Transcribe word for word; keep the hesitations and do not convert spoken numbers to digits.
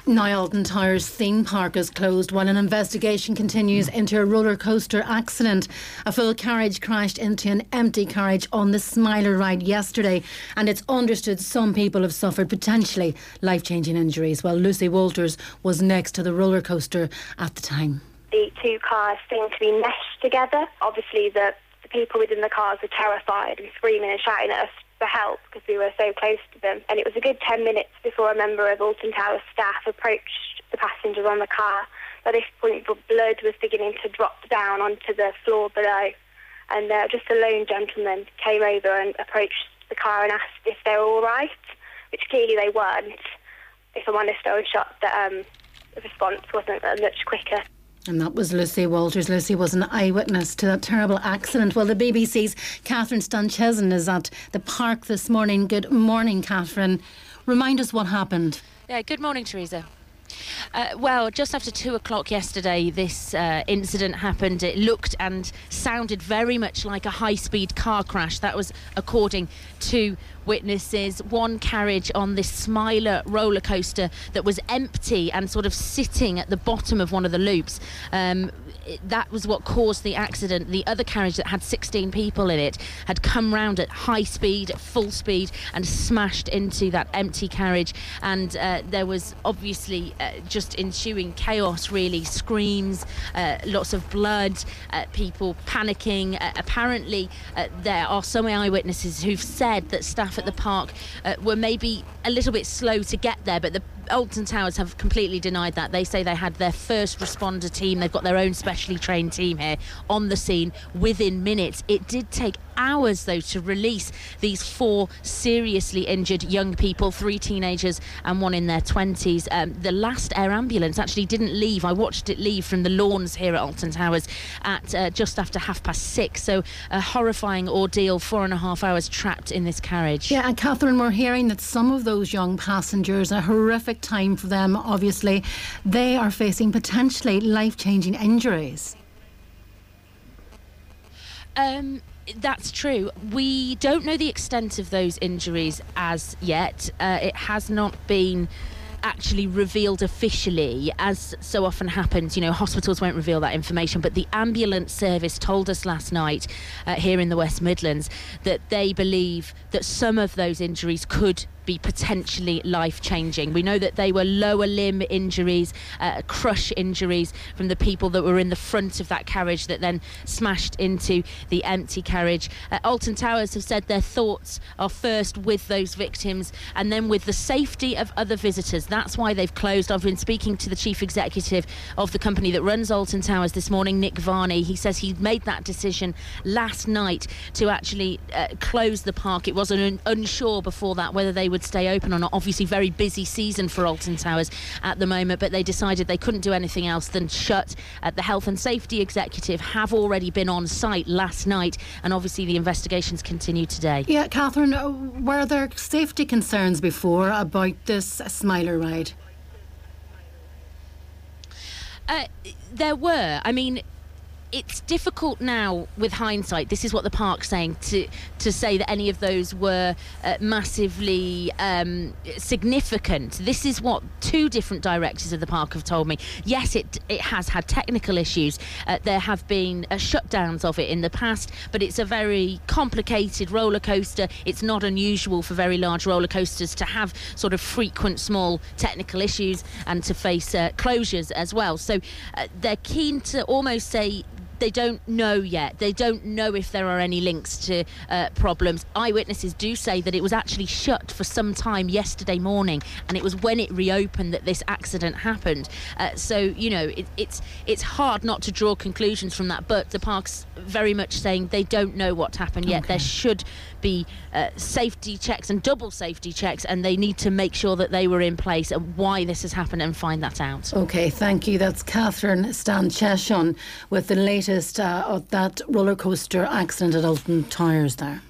Now Alton Towers theme park is closed while an investigation continues into a roller coaster accident. A full carriage crashed into an empty carriage on the Smiler ride yesterday, and it's understood some people have suffered potentially life-changing injuries, while Lucy Walters was next to the roller coaster at the time. The two cars seemed to be meshed together. Obviously the, the people within the cars were terrified and screaming and shouting at us for help because we were so close to them. And it was a good ten minutes before a member of Alton Towers staff approached the passengers on the car. At this point, the blood was beginning to drop down onto the floor below. And uh, just a lone gentleman came over and approached the car and asked if they were all right, which clearly they weren't. If I'm honest, I was shocked that um, the response wasn't uh, much quicker. And that was Lucy Walters. Lucy was an eyewitness to that terrible accident. Well, the B B C's Catherine Stanchesson is at the park this morning. Good morning, Catherine. Remind us what happened. Yeah, good morning, Teresa. Uh, well, just after two o'clock yesterday, this uh, incident happened. It looked and sounded very much like a high-speed car crash. That was according to witnesses. One carriage on this Smiler roller coaster that was empty and sort of sitting at the bottom of one of the loops. Um, that was what caused the accident. The other carriage that had sixteen people in it had come round at high speed, at full speed, and smashed into that empty carriage. And uh, there was obviously uh, just ensuing chaos, really. Screams, uh, lots of blood, uh, people panicking. Uh, apparently, uh, there are some eyewitnesses who've said that staff at the park uh, were maybe a little bit slow to get there, but the Alton Towers have completely denied that. They say they had their first responder team. They've got their own specially trained team here on the scene within minutes. It did take hours, though, to release these four seriously injured young people, three teenagers and one in their twenties. Um, the last air ambulance actually didn't leave. I watched it leave from the lawns here at Alton Towers at uh, just after half past six. So a horrifying ordeal, four and a half hours trapped in this carriage. Yeah, and Catherine, we're hearing that some of those young passengers, a horrific time for them, obviously, they are facing potentially life-changing injuries. Um... That's true. We don't know the extent of those injuries as yet. Uh, it has not been actually revealed officially, as so often happens. You know, hospitals won't reveal that information, but the ambulance service told us last night uh, here in the West Midlands that they believe that some of those injuries could be potentially life-changing. We know that they were lower limb injuries, uh, crush injuries from the people that were in the front of that carriage that then smashed into the empty carriage. Uh, Alton Towers have said their thoughts are first with those victims and then with the safety of other visitors. That's why they've closed. I've been speaking to the chief executive of the company that runs Alton Towers this morning, Nick Varney. He says he made that decision last night to actually uh, close the park. It was un- unsure before that whether they would stay open or not. Obviously very busy season for Alton Towers at the moment, but they decided they couldn't do anything else than shut. Uh, the health and safety executive have already been on site last night, and obviously the investigations continue today. Yeah, Catherine, uh, were there safety concerns before about this Smiler ride? Uh, there were. I mean, it's difficult now with hindsight. This is what the park's saying, to to say that any of those were uh, massively um, significant. This is what two different directors of the park have told me. Yes, it it has had technical issues. Uh, there have been uh, shutdowns of it in the past, but it's a very complicated roller coaster. It's not unusual for very large roller coasters to have sort of frequent small technical issues and to face uh, closures as well. So uh, they're keen to almost say they don't know yet. They don't know if there are any links to uh, problems. Eyewitnesses do say that it was actually shut for some time yesterday morning, and it was when it reopened that this accident happened. Uh, so, you know, it, it's it's hard not to draw conclusions from that, but the park's very much saying they don't know what happened yet. Okay. There should be uh, safety checks and double safety checks, and they need to make sure that they were in place and why this has happened and find that out. OK, thank you. That's Catherine Stanchesson with the latest uh, of that roller coaster accident at Alton Towers there.